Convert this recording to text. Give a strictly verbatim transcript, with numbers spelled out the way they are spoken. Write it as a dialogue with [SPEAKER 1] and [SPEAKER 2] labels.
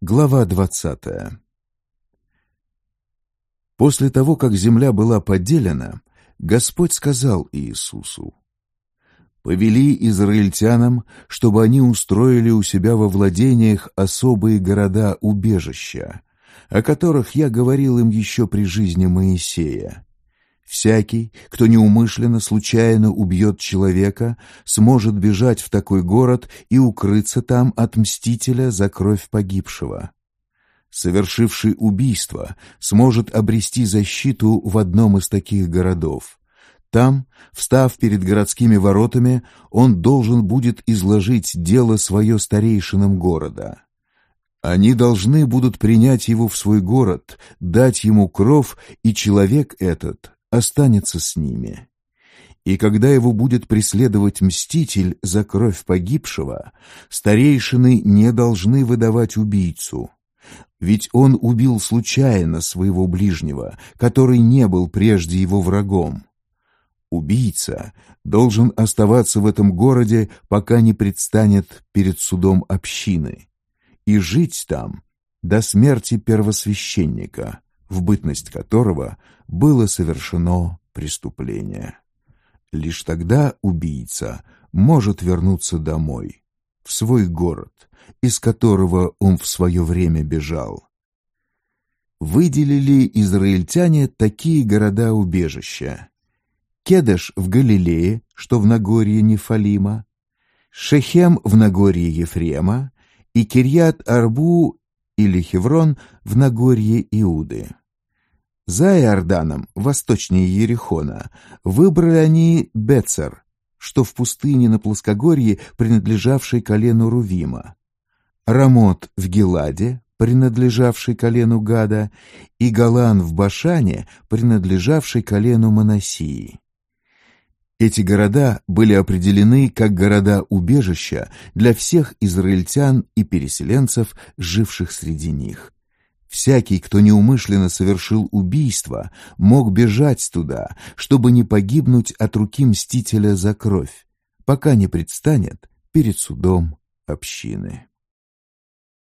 [SPEAKER 1] Глава двадцатая. После того, как земля была поделена, Господь сказал Иисусу: «Повели израильтянам, чтобы они устроили у себя во владениях особые города-убежища, о которых я говорил им еще при жизни Моисея. Всякий, кто неумышленно случайно убьет человека, сможет бежать в такой город и укрыться там от мстителя за кровь погибшего. Совершивший убийство сможет обрести защиту в одном из таких городов. Там, встав перед городскими воротами, он должен будет изложить дело свое старейшинам города. Они должны будут принять его в свой город, дать ему кров, и человек этот останется с ними. И когда его будет преследовать мститель за кровь погибшего, старейшины не должны выдавать убийцу. Ведь он убил случайно своего ближнего, который не был прежде его врагом. Убийца должен оставаться в этом городе, пока не предстанет перед судом общины, и жить там до смерти первосвященника, в бытность которого было совершено преступление. Лишь тогда убийца может вернуться домой, в свой город, из которого он в свое время бежал. Выделили израильтяне такие города-убежища: Кедеш в Галилее, что в Нагорье Нефалима, Шехем в Нагорье Ефрема и Кирьят-Арбу или Хеврон в Нагорье Иуды. За Иорданом, восточнее Ерихона, выбрали они Бецер, что в пустыне на плоскогорье, принадлежавшей колену Рувима, Рамот в Гиладе, принадлежавший колену Гада, и Голан в Башане, принадлежавший колену Манассии. Эти города были определены как города-убежища для всех израильтян и переселенцев, живших среди них. Всякий, кто неумышленно совершил убийство, мог бежать туда, чтобы не погибнуть от руки мстителя за кровь, пока не предстанет перед судом общины.